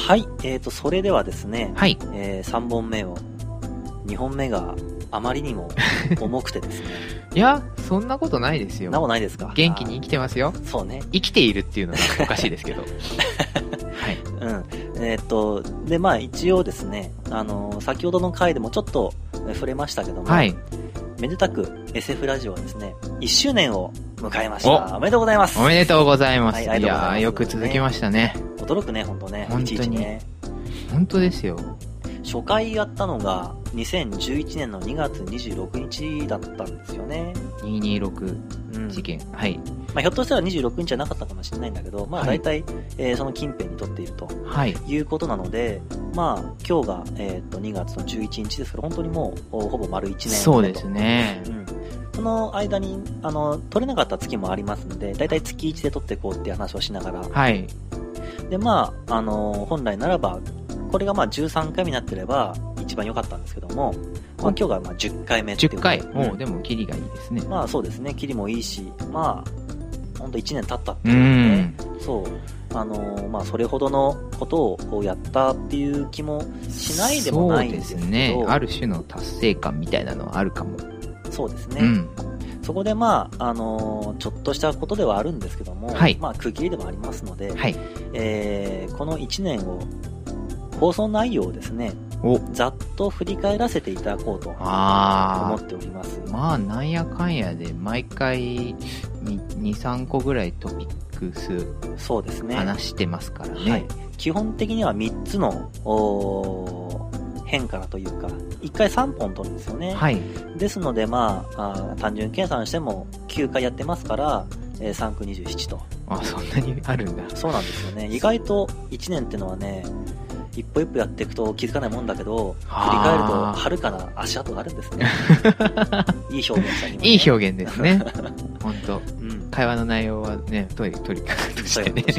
はい、それではですね、 はい。 3本目を、2本目があまりにも重くてですね。 いや、そんなことないですよ。 なもないですか。 元気に生きてますよ。 そうね。 生きているっていうのがおかしいですけど。はい。 うん。で、まあ一応ですね、先ほどの回でもちょっと触れましたけども、 はい。 めでたく SF ラジオはですね、1周年を迎えました。おめでとうございます。 おめでとうございます。 はい、 いやー、よく続きましたね。 驚くね、ほんとね。 本当に。 いちいちね。 本当ですよ。 初回やったのが2011年の2月26日だったんですよね。 226事件。はい。 まあ、ひょっとしたら26日じゃなかったかもしれないんだけど、まあ大体、その近辺に撮っていると、いうことなので、まあ今日が、2月の11日ですけど、本当にもうほぼ丸1年。 そうですね。 うん。その間に、撮れなかった月もありますので、大体月1で撮っていこうっていう話をしながら。 はい。 で、まあ、本来ならば、これがまあ13回目になってれば一番良かったんですけども、まあ、今日がまあ10回目っていう。 10回。もうでもキリがいいですね。 まあそうですね、キリもいいし、まあ、ほんと1年経ったっていうね。そう。まあそれほどのことをやったっていう気もしないでもないんですけど。そうですね。 ある種の達成感みたいなのはあるかも。 そうですね。うん。そこでまあ、ちょっとしたことではあるんですけども、はい、まあ区切りでもありますので、はい、この1年を放送内容をですね、ざっと振り返らせていただこうと思っております。 まあ、なんやかんやで、毎回2、3個ぐらいトピックス、 そうですね。 話してますからね。はい、 基本的には3つの、変からというか、1回3本取るんですよね。はい。ですので、まあ、単純計算しても9回やってますから、3区27と。 あ、そんなにあるんだ。 そうなんですよね。意外と1年ってのはね、一歩一歩やっていくと気づかないもんだけど、振り返るとはるかな足跡があるんですね。いい表現したね。 いい表現ですね。本当、うん。会話の内容はね、とにかくとしてね。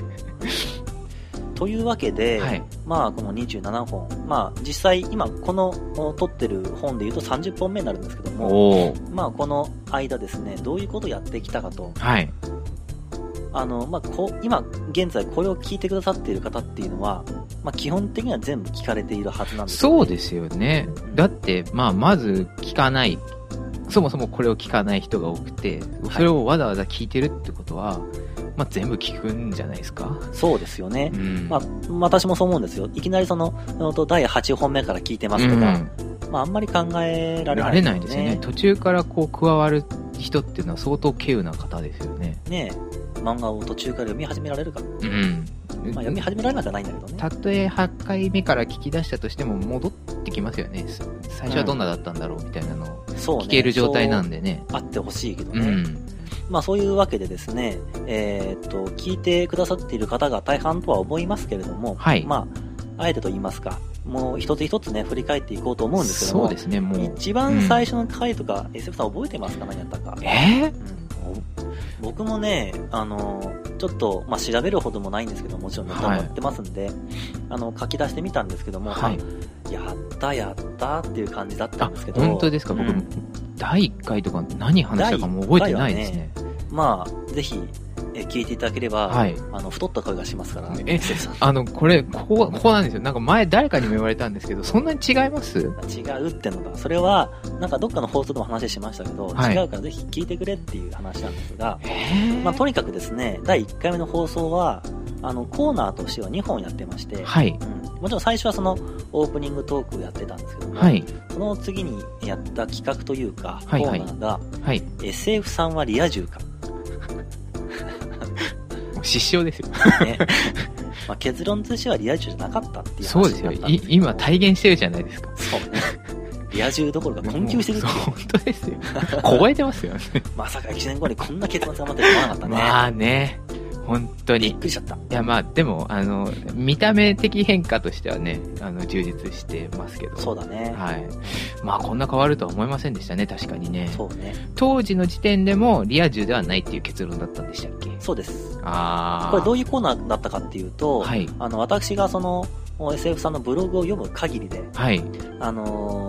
というわけで、はい、まあこの27本、まあ実際今この撮ってる本で言うと30本目になるんですけども、まあこの間ですね、どういうことをやってきたかと。はい。まあ今現在これを聞いてくださっている方っていうのは、まあ基本的には全部聞かれているはずなんですよね。 そうですよね。だって、まあまず聞かない。そもそもこれを聞かない人が多くて、それをわざわざ聞いてるってことは、まあ、全部聞くんじゃないですか。 そうですよね。うん、まあ、私もそう思うんですよ。いきなりその、第8本目から聞いてますとか、まあ、あんまり考えられない、ね。 ですよね。途中からこう加わる人っていうのは相当稀有な方ですよね。 ねえ、漫画を途中から読み始められるか。うん。まあ、読み始められなくはないんだけどね。 たとえ8回目から聞き出したとしても戻ってきますよね。最初はどんなだったんだろうみたいなのを聞ける状態なんでね。 あってほしいけどね。まあそういうわけでですね、聞いてくださっている方が大半とは思いますけれども、はい、まあ、あえてと言いますか、もう一つ一つね、振り返っていこうと思うんですけども、 そうですね、もう。 一番最初の回とか、SF さん覚えてますか？何やったか。僕もね、ちょっと、まあ、調べるほどもないんですけど、もちろんネタもやってますんで、書き出してみたんですけども、はい、やったっていう感じだったんですけど。 本当ですか？僕、第1回とか何話したかも覚えてないですね。 まあ、ぜひ、聞いていただければ、はい、太った声がしますから。 これ、こうなんですよ。なんか前誰かにも言われたんですけど、そんなに違います？ 違うってのが、それは、なんかどっかの放送でも話しましたけど、はい、違うからぜひ聞いてくれっていう話なんですが、まあとにかくですね、第1回目の放送は、コーナーとしては2本やってまして、はい、もちろん最初はそのオープニングトークをやってたんですけども、はい、その次にやった企画というか、コーナーが、はい、SF さんはリア充か。 失笑ですよ。ね。 まあ、結論としてはリア充じゃなかったっていう話だったんですそうですよ。今体現してるじゃないですか。 そうね。リア充どころか困窮してるっていう。 本当ですよ。凍えてますよね。 まさか1年後にこんな結末が待ってると思わなかったね。 まあね。本当に。 びっくりしちゃった。いや、まあ、でも、見た目的変化としてはね、充実してますけど。 そうだね。 はい。まあ、こんな変わるとは思いませんでしたね、確かにね。 そうね。 当時の時点でも、リア充ではないっていう結論だったんでしたっけ？ そうです。これどういうコーナーだったかっていうと、はい、私がその、SF さんのブログを読む限りで、はい、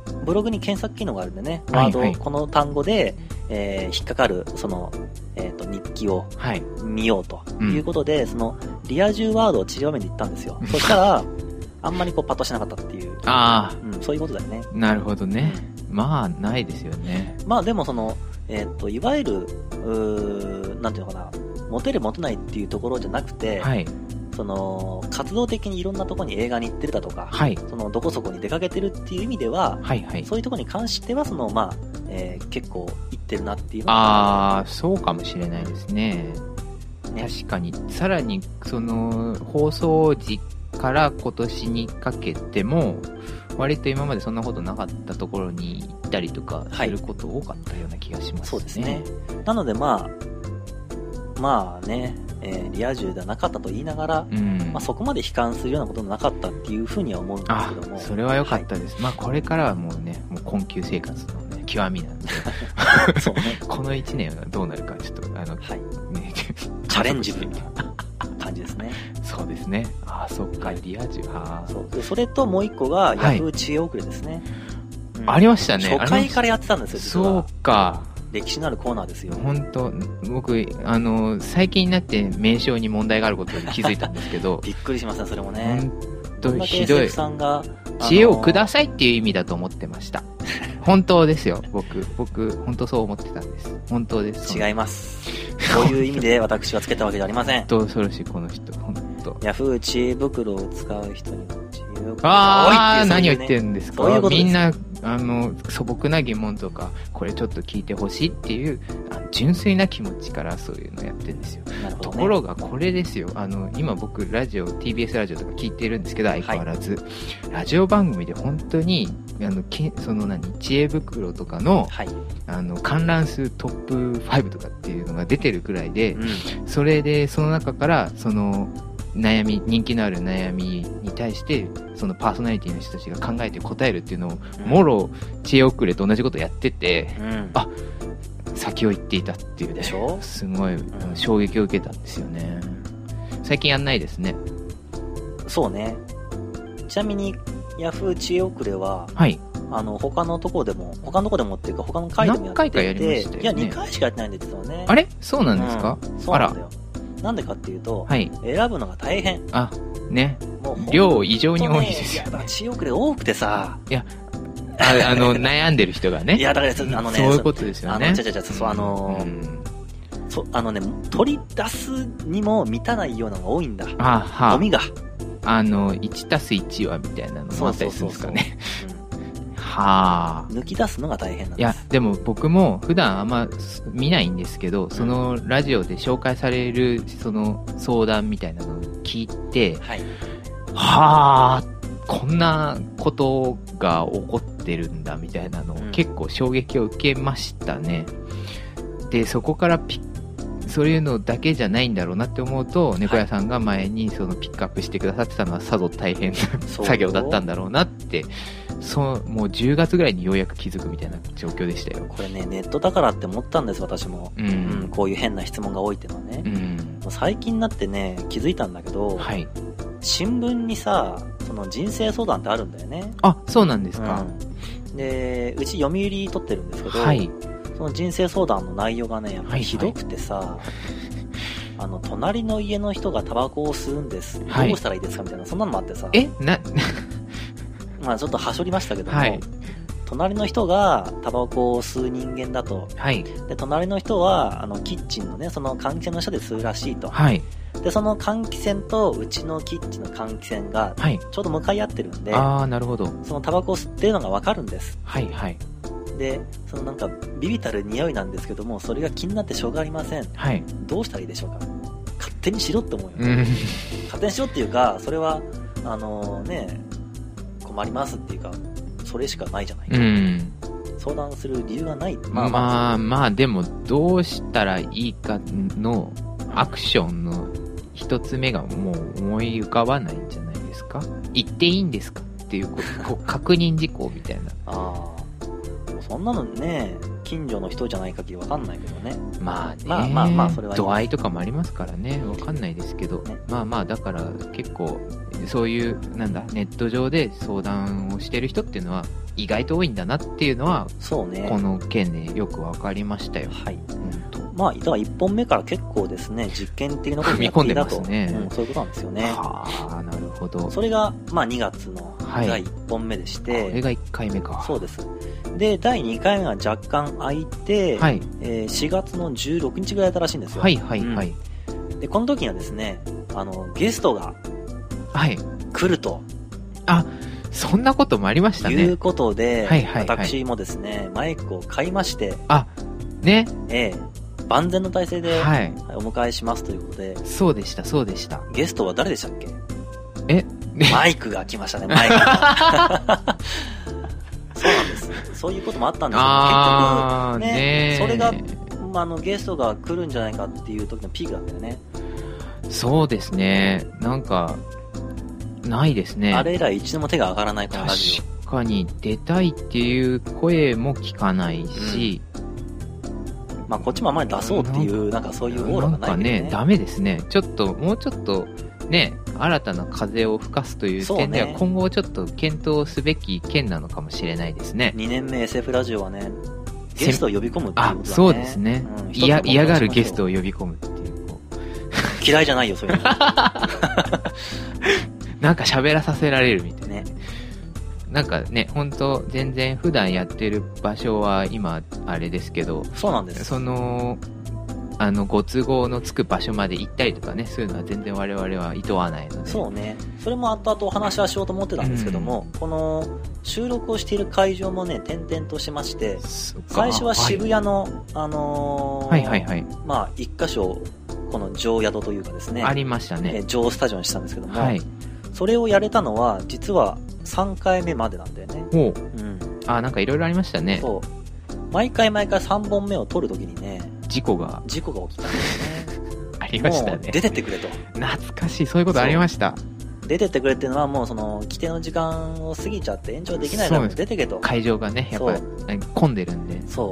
ブログに検索機能があるんでね、ワード、この単語で、引っかかる、日記を見ようということで、その、リア充ワードを散りばめていったんですよ。そしたら、あんまりパッとしなかったっていう。そういうことだよね。 なるほどね。まあ、ないですよね。 まあでもいわゆる、なんていうのかな、モテるモテないっていうところじゃなくて、活動的にいろんなところに映画に行ってるだとか、どこそこに出かけてるっていう意味では、そういうところに関しては、結構行ってるなっていうのが。そうかもしれないですね。確かに。さらに、放送時から今年にかけても、割と今までそんなことなかったところに行ったりとかすること多かったような気がしますね。 そうですね。なのでまあね、リア充ではなかったと言いながら、そこまで悲観するようなこともなかったっていうふうには思うんですけども。 それは良かったです。これからはもうね、もう困窮生活のね、極みなんで。そうね。この1年はどうなるか、ちょっと、 ね、チャレンジという感じですね。 そうですね。そっか、リア充。 それともう一個が、ヤフー知恵遅れですね。 ありましたね。 初回からやってたんですよ、実は。 そうか。 歴史のあるコーナーですよ。 本当僕、最近になって名称に問題があることに気づいたんですけど。 びっくりしますね、それもね。 本当ひどい。 さんが、 知恵をくださいっていう意味だと思ってました。本当ですよ、僕、本当そう思ってたんです。本当です。 違います。そういう意味で私がつけたわけじゃありません。 恐ろしい、この人、本当。 ヤフー知恵袋を使う人にも知恵袋が多いって、何を言ってるんですか。 そういうことです。 みんな、素朴な疑問とか、これちょっと聞いてほしいっていう、純粋な気持ちからそういうのやってるんですよ。 なるほどね。 ところがこれですよ。今僕、TBS ラジオとか聞いてるんですけど、相変わらず。ラジオ番組で本当に、知恵袋とかの、観覧数トップ5とかっていうのが出てるくらいで、それで、その中から、人気のある悩みに対して、そのパーソナリティの人たちが考えて答えるっていうのを、もろ知恵遅れと同じことをやってて、先を言っていたっていうね。 でしょ？ すごい、衝撃を受けたんですよね。最近やんないですね。 そうね。ちなみに、ヤフー知恵遅れは、他のとこでもっていうか、他の回でもやってて、 何回かやりましたよね。 いや、2回しかやってないんですよね。 あれ？そうなんですか？ そうなんだよ。なんでかっていうと、選ぶのが大変。 ね。量異常に多いですよ。 いや、だから知恵遅れ多くてさ。 いや、悩んでる人がね。 いや、だからそういうことですよね。 取り出すにも満たないようなのが多いんだ。ゴミが。 1+1 はみたいなのもあったりするんですかね。 抜き出すのが大変なんです。 いや、でも僕も普段あんま見ないんですけど、そのラジオで紹介されるその相談みたいなのを聞いて、こんなことが起こってるんだみたいなのを結構衝撃を受けましたね。で、そこからそういうのだけじゃないんだろうなって思うと、猫屋さんが前にそのピックアップしてくださってたのはさぞ大変な作業だったんだろうなって、もう10月ぐらいにようやく気づくみたいな状況でしたよ。 これね、ネットだからって思ったんです、私も。こういう変な質問が多いっていうのはね。最近になってね、気づいたんだけど、新聞にさ、その人生相談ってあるんだよね。 そうなんですか。 で、うち読売撮ってるんですけど、その人生相談の内容がね、やっぱりひどくてさ、隣の家の人がタバコを吸うんです。どうしたらいいですかみたいな、そんなのもあってさ。まあちょっとはしょりましたけども、隣の人がタバコを吸う人間だと。で、隣の人は、キッチンのね、その換気扇の下で吸うらしいと。で、その換気扇とうちのキッチンの換気扇が、ちょうど向かい合ってるんで、 なるほど。 そのタバコを吸ってるのがわかるんです。で、そのなんか、ビビたる匂いなんですけども、それが気になってしょうがありません。どうしたらいいでしょうか。勝手にしろって思うよね。勝手にしろっていうか、それは、困りますっていうか、それしかないじゃないか。相談する理由がない。 まあでも、どうしたらいいかのアクションの一つ目がもう思い浮かばないんじゃないですか。言っていいんですかっていう確認事項みたいな。 そんなのね、近所の人じゃない限りわかんないけどね。 まあね。 まあそれは度合いとかもありますからね。わかんないですけど。まあだから結構、そういう、ネット上で相談をしてる人っていうのは、 意外と多いんだなっていうのは、 そうね。 この件でよくわかりましたよ。 はい。まあ、だから1本目から結構ですね、実験的なことをやっていたと。 踏み込んでますね。 そういうことなんですよね。 はあ、なるほど。 それが、まあ2月の第1本目でして、 これが1回目か。 そうです。で、第2回目は若干空いて、 はい。 4月の16日ぐらいだったらしいんですよ。 はいはいはい。 で、この時にはですね、ゲストが、 はい。 来ると。 あ、そんなこともありましたね。 いうことで、 はいはいはい、 私もですね、マイクを買いまして、 あ、ね。 万全の体制で、お迎えしますということで。 そうでした、そうでした。 ゲストは誰でしたっけ？ ね、 マイクが来ましたね、マイクが。そうなんです。そういうこともあったんですけど、結局ね、それが、ゲストが来るんじゃないかっていう時のピークだったよね。 そうですね。なんか、ないですね。 あれ以来一度も手が上がらないこのラジオ。 確かに出たいっていう声も聞かないし、 まあこっちもあまり出そうっていう、なんかそういうオーラがないんでね。 なんかね、ダメですね。ちょっと、もうちょっと、ね、新たな風を吹かすという点では、今後ちょっと検討すべき件なのかもしれないですね。 2年目 SF ラジオはね、ゲストを呼び込むっていうことだね。 そうですね。嫌がるゲストを呼び込むっていう。 嫌いじゃないよ、そういうの。 なんか喋らさせられるみたいな。ね。なんかね、ほんと、全然普段やってる場所は今、あれですけど、 そうなんです。 ご都合のつく場所まで行ったりとかね、そういうのは全然我々はいとわないので。 そうね。それも後々お話はしようと思ってたんですけども、この収録をしている会場もね、転々としまして、最初は渋谷の、 はいはいはい。 まあ、一箇所、この上宿というかですね。 ありましたね。 上スタジオにしたんですけども、 はい。 それをやれたのは、実は3回目までなんだよね。 おう。なんかいろいろありましたね。 そう。毎回3本目を撮るときにね、 事故が起きたんですね。 ありましたね。 出てってくれと。 懐かしい、そういうことありました。 出てってくれっていうのはもう規定の時間を過ぎちゃって延長できないから出てけと。 会場がね、やっぱり混んでるんで。 そう。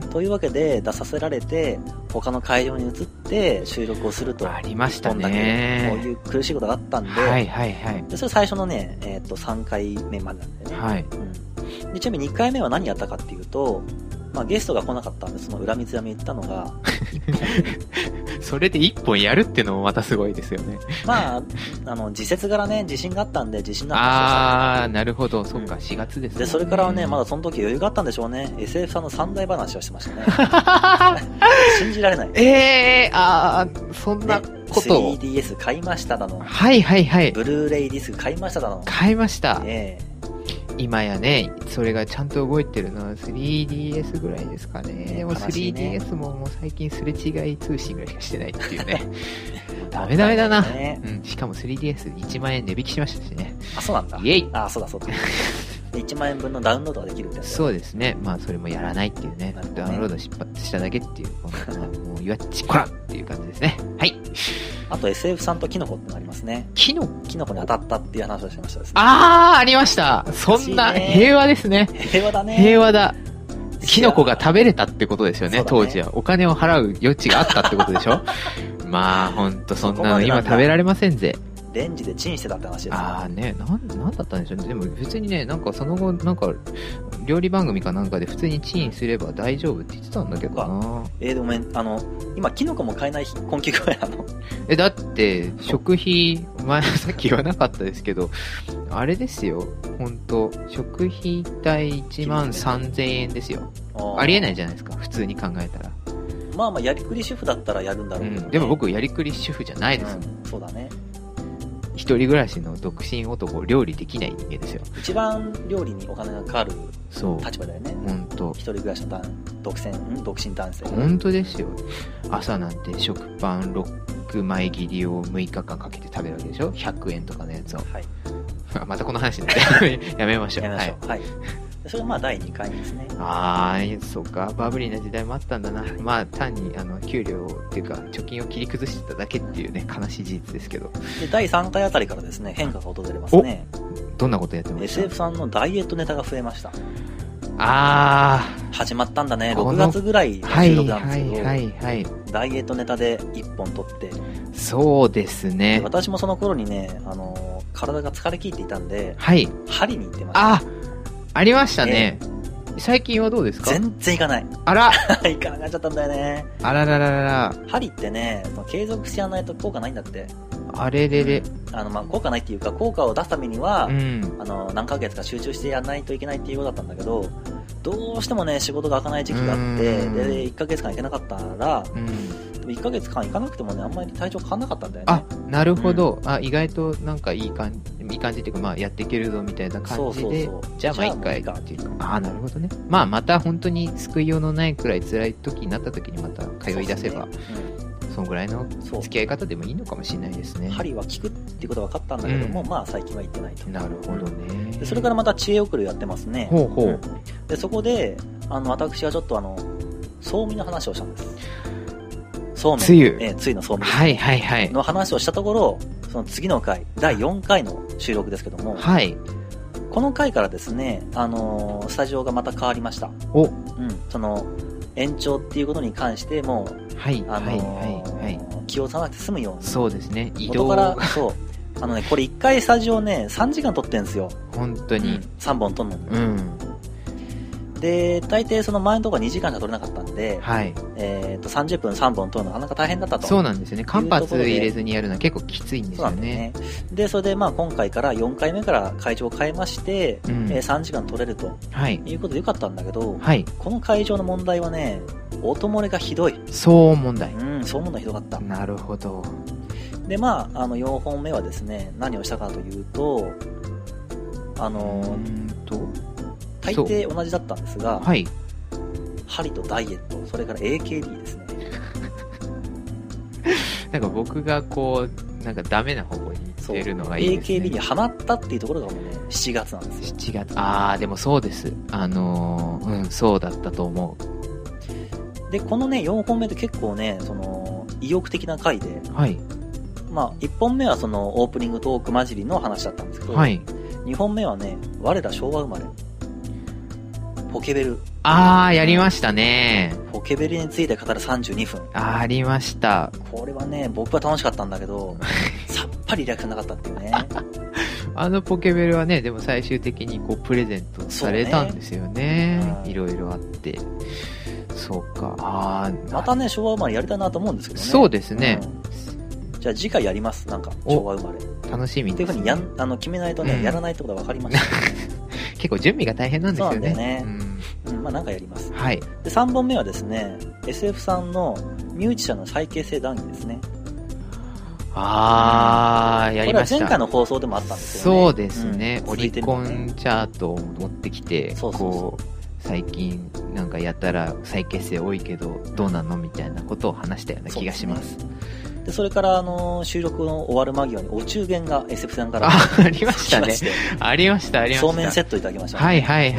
というわけで出させられて、他の会場に移って収録をすると。 ありましたね。 こういう苦しいことがあったんで。 はいはいはい。 でそれ最初のね、3回目までなんだよね。 はい。 でちなみに2回目は何やったかっていうと、まあゲストが来なかったんで、その裏三つ闇に行ったのが、 それで1本やるっていうのもまたすごいですよね。 まあ、時節柄ね、地震があったんで、地震の話をした。なるほど。そっか、4月ですね。 で、それからはね、まだその時余裕があったんでしょうね。SF さんの三大話をしてましたね。信じられない。 そんなことを。 3DS 買いましただの。 はいはいはい。 ブルーレイディスク買いましただの。 買いました。今やね、それがちゃんと動いてるのは 3DS ぐらいですかね。でも 3DS ももう最近すれ違い通信ぐらいしかしてないっていうね。ダメだな。しかも 3DS1 万円値引きしましたしね。 あ、そうなんだ。 イェイ。 あ、そうだ。1万円分のダウンロードができるってやつ。 そうですね。まあそれもやらないっていうね。ダウンロードしただけっていう、もういわっちこらっていう感じですね。はい。 あと SF さんとキノコってのがありますね。キノコに当たったっていう話をしましたですね。 ありました。そんな平和ですね。 平和だね。 平和だ。キノコが食べれたってことですよね、当時は。お金を払う余地があったってことでしょ。まあほんとそんなの今食べられませんぜ。 レンジでチンしてたって話ですね。なんだったんでしょうね。でも別にね、なんかその後、なんか、料理番組かなんかで普通にチンすれば大丈夫って言ってたんだけどな。 でも今、キノコも買えない根気具合なの？ だって、食費、さっき言わなかったですけど、あれですよ。ほんと、食費代13,000円ですよ。ありえないじゃないですか。普通に考えたら。 まあやりくり主婦だったらやるんだろうけどね。 でも僕、やりくり主婦じゃないですもん。 そうだね。 一人暮らしの独身男、料理できない人間ですよ。 一番料理にお金がかかる立場だよね。 本当。 一人暮らしの独身男性。 本当ですよ。朝なんて食パン6枚切りを6日間かけて食べるわけでしょ。100円とかのやつを。はい。またこの話になってやめましょう。はい。それがまあ第2回ですね。 そうか。バブリーな時代もあったんだな。まあ単に給料っていうか貯金を切り崩してただけっていうね、悲しい事実ですけど。 で、第3回あたりからですね、変化が訪れますね。 どんなことやってました？ SF さんのダイエットネタが増えました。始まったんだね。6月ぐらいの収録なんですけど、ダイエットネタで1本撮って。 そうですね。 私もその頃にね、体が疲れ切っていたんで、 針に行ってました。 ありましたね。最近はどうですか？ 全然行かない。 あら行かなくなっちゃったんだよね。 あららららら。 針ってね、継続してやらないと効果ないんだって。 あれれれ。 効果ないっていうか、効果を出すためには、 うん、 何ヶ月か集中してやらないといけないっていうことだったんだけど、どうしてもね、仕事が開かない時期があって、で、1ヶ月間行けなかったら、でも1ヶ月間行かなくてもね、あんまり体調変わんなかったんだよね。 あ、なるほど。意外となんかいい感じっていうか、やっていけるぞみたいな感じで、じゃあ一回っていうか。なるほどね。また本当に救いようのないくらい辛い時になった時にまた通い出せば、そのぐらいの付き合い方でもいいのかもしれないですね。 針は効くっていうことは分かったんだけども、最近は行ってないと。 なるほどね。 でそれからまた知恵送りをやってますね。 ほうほう。 でそこで私はちょっとそうみの話をしたんです。そうめん。つゆのそうめん。 はいはいはい。 の話をしたところ、その次の回、第4回の収録ですけども、 はい。 この回からですね、スタジオがまた変わりました。その延長っていうことに関しても、気をつかなくて済むように。 そうですね。移動から、そう。これ1回スタジオね、3時間撮ってんですよ。 本当に。 3本撮るのに。で、大抵その前のところは2時間しか撮れなかったんで、30分3本撮るのがなかなか大変だったと。 そうなんですよね。間髪入れずにやるのは結構きついんですよね。 で、それで今回から4回目から会場を変えまして、3時間撮れると、いうことでよかったんだけど、この会場の問題はね、音漏れがひどい。 騒音問題。 騒音問題ひどかった。 なるほど。 で、4本目はですね、何をしたかというと、大抵同じだったんですが、針とダイエット、それから AKB ですね。 なんか僕がなんかダメな方向に行ってるのがいいですね。 AKB にハマったっていうところがもうね、7月なんですよ。 7月。でもそうです。そうだったと思う。で、このね、4本目って結構ね、意欲的な回で、1本目はそのオープニングトーク混じりの話だったんですけど、2本目はね、我ら昭和生まれ。ポケベル。 やりましたね。 ポケベルについて語る32分。 ありました。 これはね、僕は楽しかったんだけど、さっぱりリアクションなかったっていうね。 ポケベルはね、でも最終的にプレゼントされたんですよね。いろいろあって。そうか。 またね、昭和生まれやりたいなと思うんですけどね。 そうですね。 じゃあ次回やります。なんか、昭和生まれ。 楽しみですね。 っていうふうに決めないとね、やらないってことが分かりました。 結構準備が大変なんですよね。 そうなんだよね。なんかやります。 はい。 で、3本目はですね、SF さんのミュージシャンの再結成談義ですね。 やりました。これは前回の放送でもあったんですよね。 そうですね。オリコンチャートを持ってきて、最近なんかやったら再結成多いけど、どうなのみたいなことを話したような気がします。 でそれから収録の終わる間際にお中元が SF さんからありましたね。ありました。 そうめんセットいただきました、 ね。はい。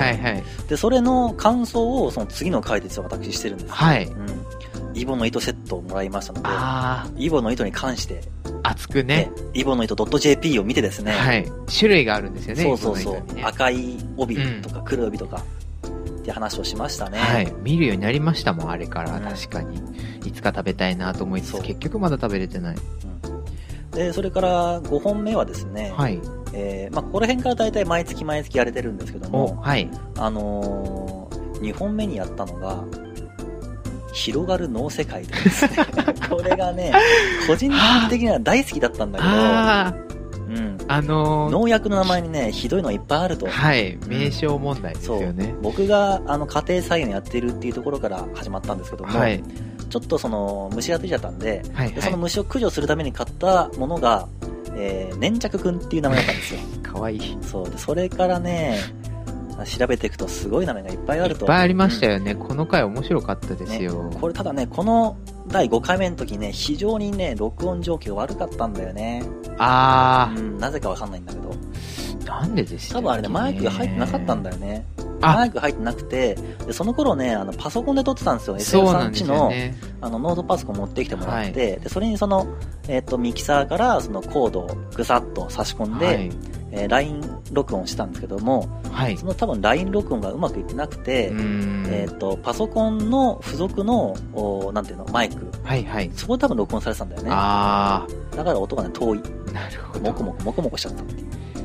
でそれの感想をその次の回で実は私してるんです。イボの糸セットをもらいましたので、イボの糸に関して熱くね、 イボの糸 .jp を見てですね、 種類があるんですよね。 そう、赤い帯とか黒い帯とか。って話をしましたね。 見るようになりましたもん、あれから。確かにいつか食べたいなと思いつつ、結局まだ食べれてない。 でそれから5本目はですね、ここら辺から大体毎月やれてるんですけども、2本目にやったのが広がる脳世界ですね。これがね、個人的には大好きだったんだけど、農薬の名前にね、ひどいのいっぱいあると。 名称問題ですよね。 僕が家庭菜園やってるっていうところから始まったんですけども、ちょっとその虫がついちゃったんで、その虫を駆除するために買ったものが、粘着くんっていう名前だったんですよ。 かわいい。 それからね、調べていくとすごい名前がいっぱいあると。 いっぱいありましたよね。この回面白かったですよ。 これただね、この第5回目の時ね、非常にね、録音状況悪かったんだよね。なぜかわかんないんだけど。 なんででしたっけ？ 多分あれね、マイクが入ってなかったんだよね。マイク入ってなくて、でその頃ね、パソコンで撮ってたんですよ。SF さんちの、ノートパソコン持ってきてもらって、でそれにその、ミキサーからそのコードをぐさっと差し込んで、LINE 録音したんですけども、その多分 LINE 録音がうまくいってなくて、パソコンの付属のなんていうのマイク、そこで多分録音されてたんだよね。だから音がね遠い。 なるほど。 モコモコしちゃったっていう。 き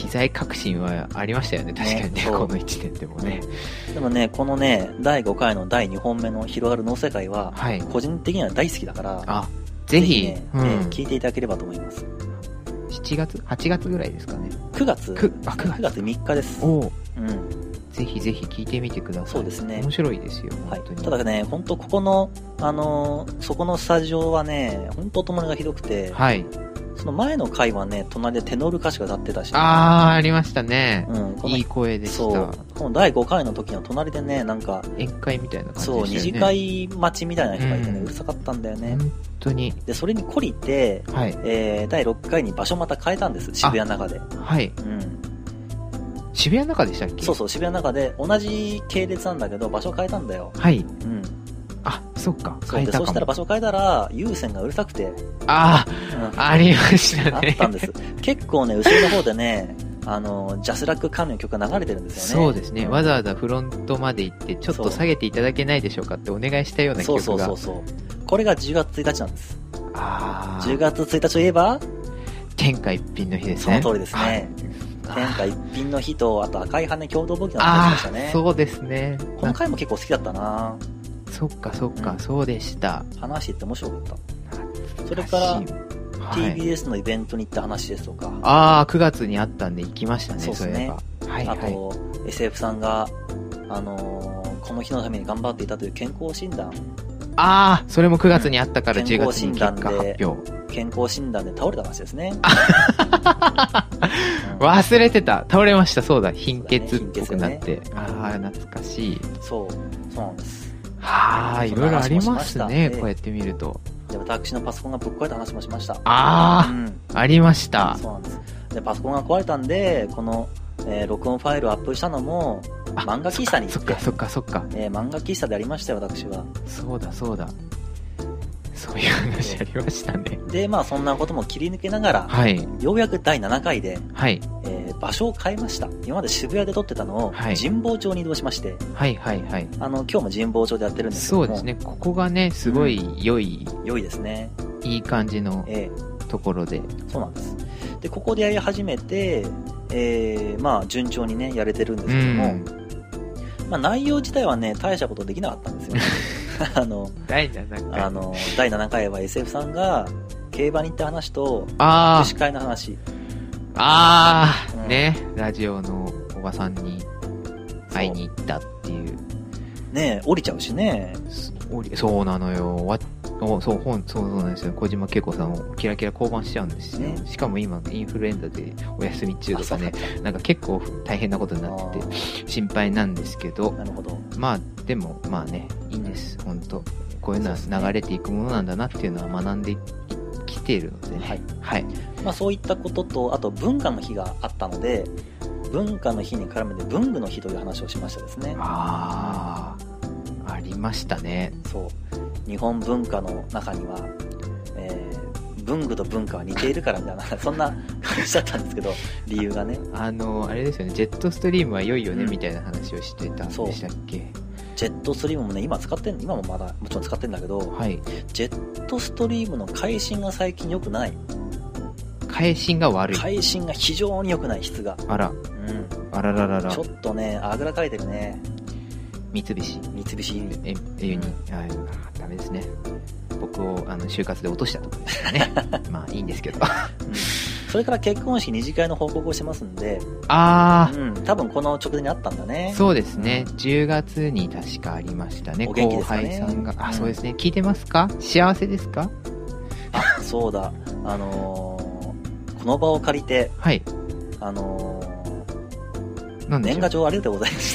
機材革新はありましたよね、確かにね、この1年でもね。 でもね、このね、第5回の第2本目の広がる脳世界は、個人的には大好きだから、 ぜひね、聞いていただければと思います。 7月 ?8 月ぐらいですかね。 9月 ?9 月3日です。 ぜひぜひ聞いてみてください。 そうですね。 面白いですよ、 本当に。ただね、本当ここの、そこのスタジオはね、本当友達がひどくて、その前の回はね、隣でテノール歌手が歌ってたし、 ありましたね。いい声でした。そう。 この第5回の時の隣でね、なんか、 宴会みたいな感じでしたよね。そう、二次会待ちみたいな人がいてね、うるさかったんだよね。 本当に。 で、それに懲りて、第6回に場所また変えたんです、渋谷の中で。 渋谷の中でしたっけ？ そうそう、渋谷の中で、同じ系列なんだけど、場所変えたんだよ。 そっか。 変えたかも。そしたら場所変えたら、有線がうるさくて。 ありましたね。 あったんです。結構ね、後ろの方でね、ジャスラック関連の曲が流れてるんですよね。 そうですね。わざわざフロントまで行って、ちょっと下げていただけないでしょうかってお願いしたような曲が。 そう。これが10月1日なんです。10月1日といえば天下一品の日ですね。 その通りですね。天下一品の日と、あと赤い羽共同募金の話でしたね。 そうですね。 この回も結構好きだったな。 そっか、そうでした。 話してて面白かった。それから、TBS のイベントに行った話ですとか。 9月にあったんで行きましたね、そうですね。 あと、SF さんが、この日のために頑張っていたという健康診断。 それも9月にあったから10月に結果発表。 健康診断で倒れた話ですね。 忘れてた。倒れました。そうだ。貧血っぽくなって。懐かしい。 そうなんです。 いろいろありますね。こうやって見ると。 で、私のパソコンがぶっ壊れた話もしました。 ありました。 そうなんです。で、パソコンが壊れたんで、この、録音ファイルをアップしたのも、漫画喫茶に行って。 そっか。 漫画喫茶でありましたよ、私は。 そうだ。そういう話ありましたね。 で、そんなことも切り抜けながら、ようやく第7回で、場所を変えました。今まで渋谷で撮ってたのを、神保町に移動しまして、今日も神保町でやってるんですけども。 そうですね。ここがね、すごい良いですね。 いい感じのところで。 そうなんです。で、ここでやり始めて、順調にね、やれてるんですけども、内容自体はね、大したことできなかったんですよね。 第7 回は SF さんが競馬に行った話と、握手会の話。 ね、ラジオのおばさんに会いに行ったっていう。 ね降りちゃうしね。 そうなのよ。そうなんですよ。小島恵子さんをキラキラ降板しちゃうんですよ。しかも今、インフルエンザでお休み中とかね、なんか結構大変なことになってて、心配なんですけど。 なるほど。 でも、ね、いいんです。本当こういうのは流れていくものなんだなっていうのは学んできているのでね。 そういったことと、あと文化の日があったので、文化の日に絡めて文具の日という話をしましたですね。 ありましたね。 そう。日本文化の中には、文具と文化は似ているからみたいな、そんな感じだったんですけど、理由がね。あれですよね、ジェットストリームは良いよね、みたいな話をしてたんでしたっけ？ ジェットストリームもね、今もまだもちろん使ってるんだけど、ジェットストリームの回信が最近良くない。 回信が悪い。 回信が非常に良くない、質が。 あらら。 ちょっとね、あぐらかいてるね。 三菱ユニ。ダメですね。僕を就活で落としたところですからね。いいんですけど。 それから結婚式二次会の報告をしてますんで。多分この直前にあったんだね。 そうですね。10月に確かありましたね。 お元気ですかね。 後輩さんが。そうですね。聞いてますか？幸せですか？ そうだ。この場を借りて。年賀状ありがとうございました。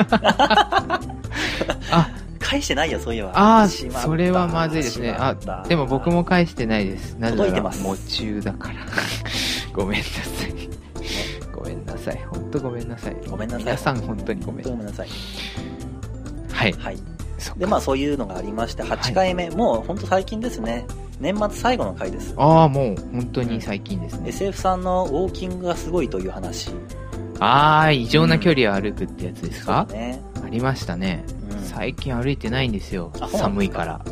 返してないよ、そういえば。 それはまずいですね。でも僕も返してないです。なぜなら夢中だから。ごめんなさい。ごめんなさい。本当ごめんなさい。皆さん本当にごめんなさい。はい。 で、そういうのがありまして、8回目。もう本当最近ですね。年末最後の回です。 もう本当に最近ですね。 SF さんのウォーキングがすごいという話。 異常な距離を歩くってやつですか？ そうね。 ありましたね。最近歩いてないんですよ。寒いから。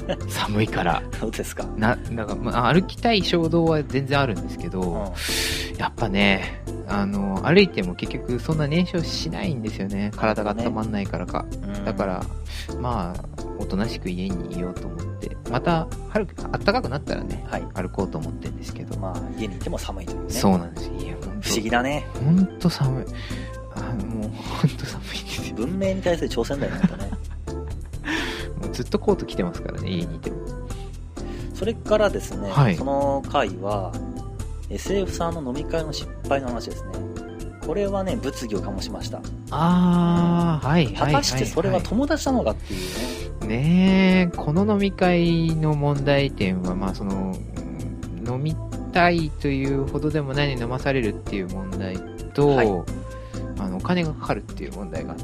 寒いから。 そうですか。 だから、まあ、歩きたい衝動は全然あるんですけど、やっぱね、歩いても結局そんな燃焼しないんですよね。体が温まんないからか。だから、まあ、おとなしく家にいようと思って、また、暖かくなったらね、歩こうと思ってるんですけど。 まあ、家にいても寒いというね。 そうなんですよ。いや、 不思議だね。 ほんと寒い。もう、ほんと寒いですよ。 文明に対する挑戦だよね、ほんとね。 もうずっとコート着てますからね、家にいても。 それからですね、その回は、SF さんの飲み会の失敗の話ですね。これはね、物議を醸しました。 はい。 果たしてそれは友達なのかっていうね。ねえ、この飲み会の問題点は、まあ飲みたいというほどでもないに飲まされるっていう問題と、お金がかかるっていう問題があって。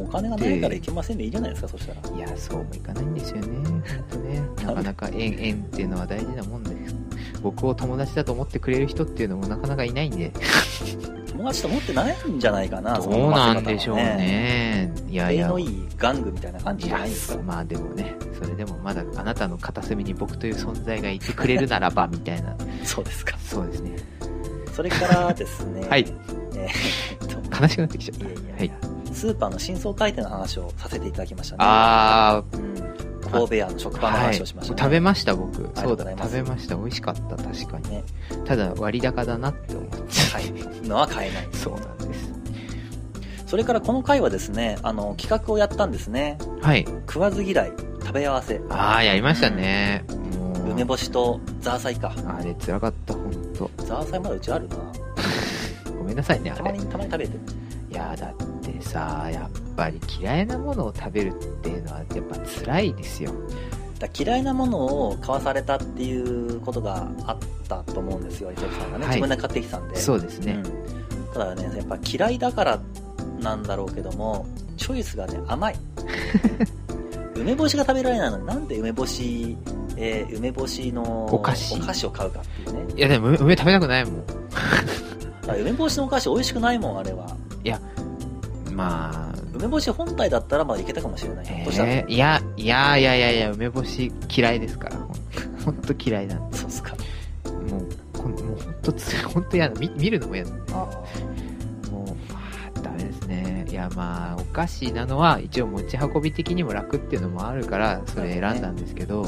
もうお金がないからいけませんでいいじゃないですか、そしたら。 いや、そうもいかないんですよね。本当ね。なかなか縁っていうのは大事なもんです。僕を友達だと思ってくれる人っていうのもなかなかいないんで。 友達と思ってないんじゃないかな、 どうなんでしょうね。いやいや。 のいい玩具みたいな感じじゃないですか。 まあでもね、それでもまだあなたの片隅に僕という存在がいてくれるならば、みたいな。 そうですか。 そうですね。 それからですね。 はい。悲しくなってきちゃった。 はい。スーパーの新装開店の話をさせていただきましたね。神戸屋の食パンの話をしましたね。 食べました、僕。そうだ、食べました。美味しかった、確かに。ね、ただ、割高だなって思って。 今は買えない。 そうなんです。 それからこの回はですね、企画をやったんですね。 はい。 食わず嫌い、食べ合わせ。 やりましたね。 梅干しとザーサイか。 あれ、辛かった、ほんと。 ザーサイまだうちあるな。 ごめんなさいね、あれ。 たまに食べてる。 いや、だってさ、やっぱり嫌いなものを食べるっていうのはやっぱ辛いですよ。 嫌いなものを買わされたっていうことがあったと思うんですよ、SF さんがね。自分で買ってきたんで。 そうですね。 ただね、やっぱ嫌いだからなんだろうけども、チョイスがね、甘い。梅干しが食べられないのになんで梅干しのお菓子を買うかっていうね。 いやでも梅食べたくないもん。 梅干しのお菓子美味しくないもん、あれは。 いや、まあ。 梅干し本体だったらまだいけたかもしれない。 いや、梅干し嫌いですから。ほんと嫌いなんで。 そうっすか。 もうほんと嫌だ。見るのも嫌なんで。もう、ダメですね。いや、まあ、お菓子なのは一応持ち運び的にも楽っていうのもあるから、それ選んだんですけど、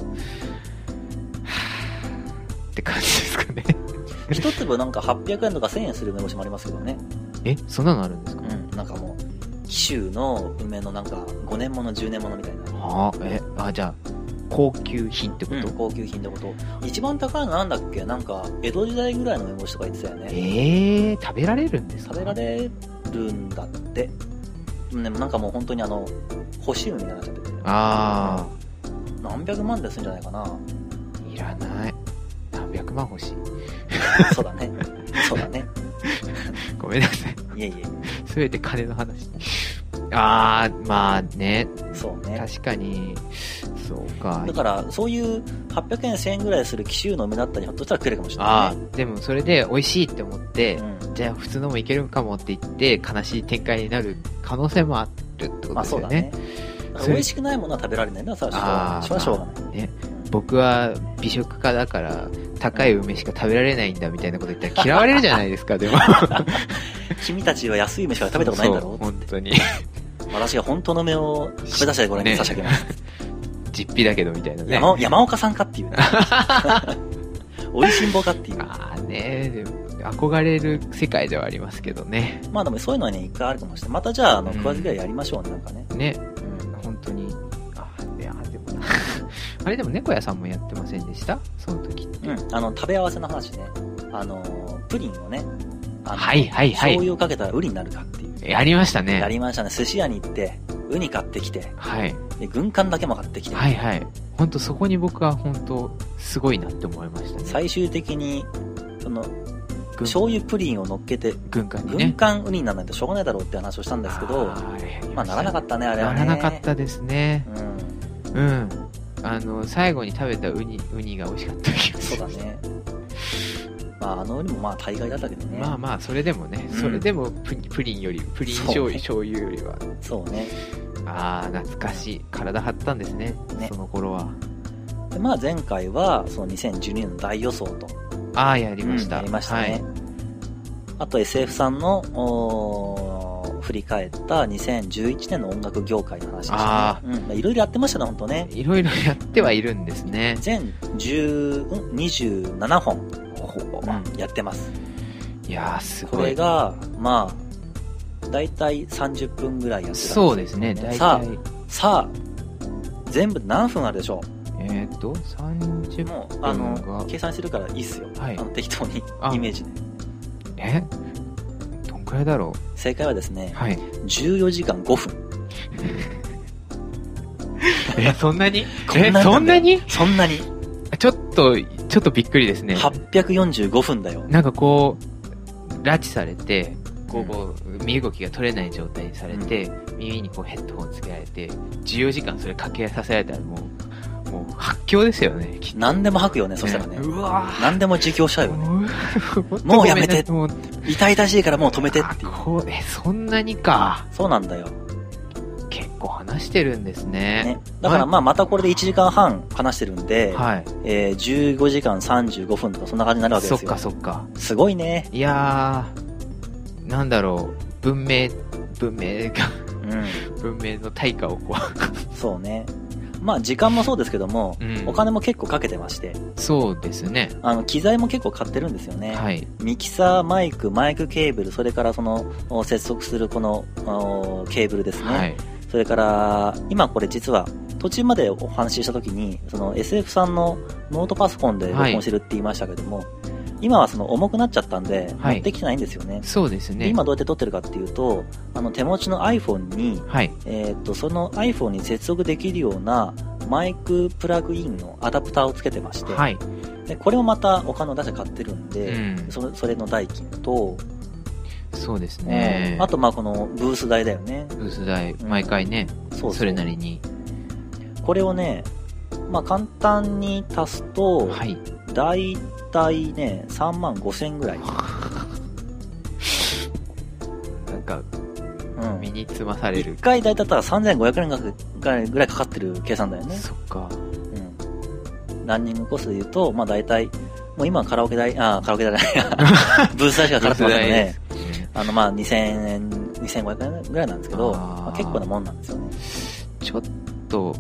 って感じですかね。 一粒なんか800円とか1000円する梅干しもありますけどね。 そんなのあるんですか？ なんかもう、紀州の梅のなんか5年もの10年ものみたいな。 じゃあ、高級品ってこと？ 高級品ってこと。一番高いのなんだっけ？なんか、江戸時代ぐらいの梅干しとか言ってたよね。 食べられるんですか？ 食べられるんだって。でもなんかもう本当に干し梅みたいになっちゃってて。何百万ですんじゃないかな。 いらない。何百万欲しい。 そうだね。 ごめんなさい。 いえ。 すべて金の話。まあね。 そうね。 確かに、そうか。 だから、そういう800円、1000円ぐらいする紀州の梅だったり、ひょっとしたら食えるかもしれないね。 でもそれで美味しいって思って、じゃあ普通のもいけるかもって言って、悲しい展開になる可能性もあるってことですよね。 そうだね。美味しくないものは食べられないのはそれはしょうがない。ね。 僕は美食家だから高い梅しか食べられないんだみたいなこと言ったら嫌われるじゃないですか。でも君たちは安い梅しか食べたことないんだろう。 本当に。 私が本当の梅を食べ出したらご覧に差し上げます。 実費だけどみたいなね。 山岡さんかっていうね。美味しんぼかっていう。 でも憧れる世界ではありますけどね。 まあでもそういうのはね、一回あるかもしれない。またじゃあ、食わず嫌いやりましょうね、なんかね。 ね。本当に。でもな。あれでも猫屋さんもやってませんでした？その時って。 食べ合わせの話ね。プリンをね。 醤油をかけたらウリになるかっていう。 やりましたね。 やりましたね。寿司屋に行って、ウニ買ってきて。で、軍艦だけも買ってきて。 本当そこに僕は本当すごいなって思いましたね。 最終的に、醤油プリンを乗っけて、 軍艦にね。 軍艦ウニにならないとしょうがないだろうって話をしたんですけど、まあならなかったね、あれはね。 ならなかったですね。最後に食べたウニが美味しかった気がする。 そうだね。まあウニもまあ大概だったけどね。 まあそれでもね、それでもプリン醤油よりは。 そうね。 懐かしい。体張ったんですね。その頃は。 でまあ前回はその2012年の大予想と。 やりました。 やりましたね。はい、あと SF さんの振り返った2011年の音楽業界の話でしたね。いろいろやってましたね、本当ね。 いろいろやってはいるんですね。 全27本、やってます。 いやー、すごい。 これが、まあ、だいたい30分ぐらいやってたんですよね。 そうですね、だいたい。 さあ、全部何分あるでしょう ？30分もう、計算してるからいいっすよ。 はい、 適当に、イメージで。 どんくらいだろう？ 正解はですね、 はい、 14時間5分。 そんなに？ そんなにちょっとびっくりですね。 845分だよ。 なんかこう、拉致されて、身動きが取れない状態にされて、耳にこうヘッドホンつけられて、14時間それかけさせられたらもう発狂ですよね。 何でも吐くよね、そしたらね。 うわー。 何でも自供しちゃうよね。もうやめて。痛々しいからもう止めてっていう。 そんなにか。 そうなんだよ。 結構話してるんですね。 だからまたこれで1時間半話してるんで、 はい。 15時間35分とかそんな感じになるわけですよ。 そっか。 すごいね。 いやー、なんだろう、文明が、文明の対価をそうね。まあ時間もそうですけども、お金も結構かけてまして。 そうですね。 機材も結構買ってるんですよね。 はい。 ミキサー、マイクケーブル、それからその、接続するこの、ケーブルですね。はい。それから、今これ実は、途中までお話しした時に、その SF さんのノートパソコンで録音してるって言いましたけども、今はその重くなっちゃったんで、持ってきてないんですよね。 そうですね。 今どうやって撮ってるかっていうと、手持ちの iPhone に、その iPhone に接続できるようなマイクプラグインのアダプターをつけてまして、でこれをまたお金を出して買ってるんで、それの代金と、 そうですね。 あとこのブース代だよね。 ブース代、毎回ね、それなりに。 これをね、簡単に足すと、だいたいね、3万5千ぐらい。 なんか、身につまされる。 1回だいたい3500円ぐらいかかってる計算だよね。 そっか。 ランニングコストで言うと、だいたい、もう今はカラオケ代じゃないブース代しか払ってませんので、2000円、2500円ぐらいなんですけど、結構なもんなんですよね。 ちょっと、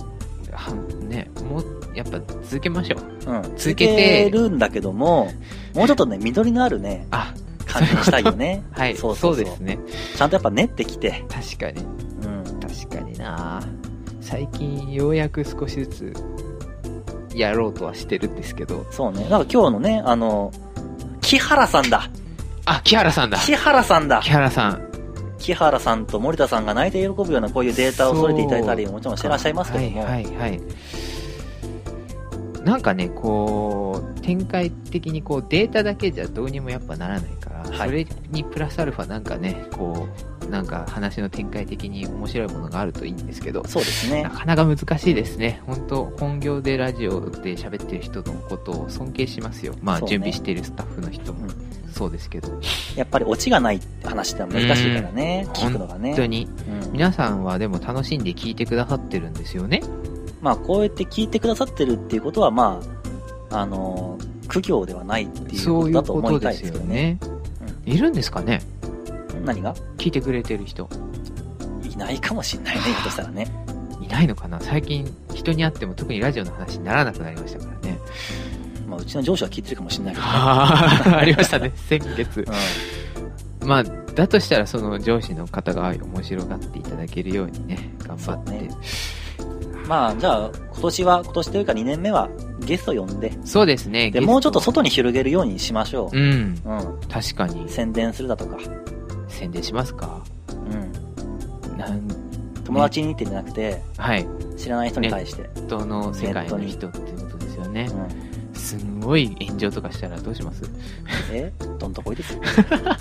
もう、やっぱ続けましょう。 続けてるんだけども、もうちょっとね、緑のあるね、感じにしたいよね。 はい、そうですね。 ちゃんとやっぱ練ってきて。 確かに。確かにな。最近ようやく少しずつやろうとはしてるんですけど。 そうね。なんか今日のね、木原さんだ。 木原さんだ。 木原さんだ。 木原さん。 木原さんと森田さんが泣いて喜ぶようなこういうデータを添えていただいたりもちろんしてらっしゃいますけども、 なんかね、こう展開的にこうデータだけじゃどうにもやっぱならないから、それにプラスアルファなんかね、こうなんか話の展開的に面白いものがあるといいんですけど、 そうですね。 なかなか難しいですね。本当本業でラジオで喋ってる人のことを尊敬しますよ。準備しているスタッフの人も。そうですけど、 やっぱりオチがないって話って難しいからね、聞くのがね。 本当に、皆さんはでも楽しんで聞いてくださってるんですよね。 こうやって聞いてくださってるっていうことは苦行ではないっていうことだと思いたいですけどね。 いるんですかね。 何が？ 聞いてくれてる人いないかもしんないね、ひょっとしたらね。 いないのかな。最近人に会っても特にラジオの話にならなくなりましたからね。 うちの上司は聞いてるかもしれないけど、ね、 ありましたね、先月。だとしたらその上司の方が面白がっていただけるようにね、頑張って。ね、 じゃあ、今年というか2年目はゲスト呼んで。 そうですね。 で、もうちょっと外に広げるようにしましょう。 確かに。 宣伝するだとか。 宣伝しますか？ 友達にってじゃなくて、知らない人に対して。 ネットの世界の人っていうことですよね。すんごい炎上とかしたらどうします？ どんとこいですよ。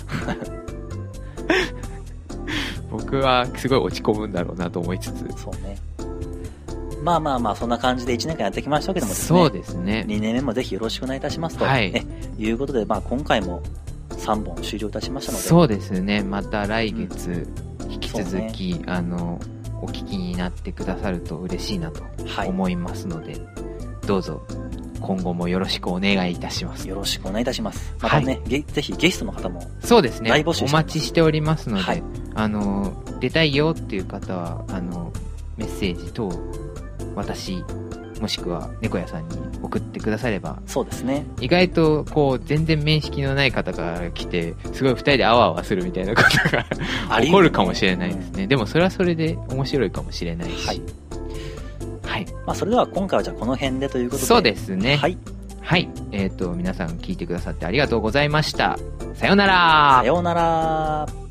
僕はすごい落ち込むんだろうなと思いつつ。 そうね。そんな感じで1年間やってきましたけどもですね。そうですね。 2年目もぜひよろしくお願いいたしますと。いうことで、今回も3本終了いたしましたので。 そうですね。また来月、引き続き、お聞きになってくださると嬉しいなと思いますので、 どうぞ今後もよろしくお願いいたします。 よろしくお願いいたします。またね、ぜひゲストの方もそうですね、 大募集してお待ちしておりますので、 はい、 出たいよっていう方はメッセージ等私もしくは猫屋さんに送ってくだされば。 そうですね。 意外とこう全然面識のない方が来てすごい2人であわあわするみたいなことが起こるかもしれないですね。でもそれはそれで面白いかもしれないし。はい。はい。 まあそれでは今回はじゃあこの辺でということで。 そうですね。 はい。 はい。皆さん聞いてくださってありがとうございました。さようなら。 さようなら。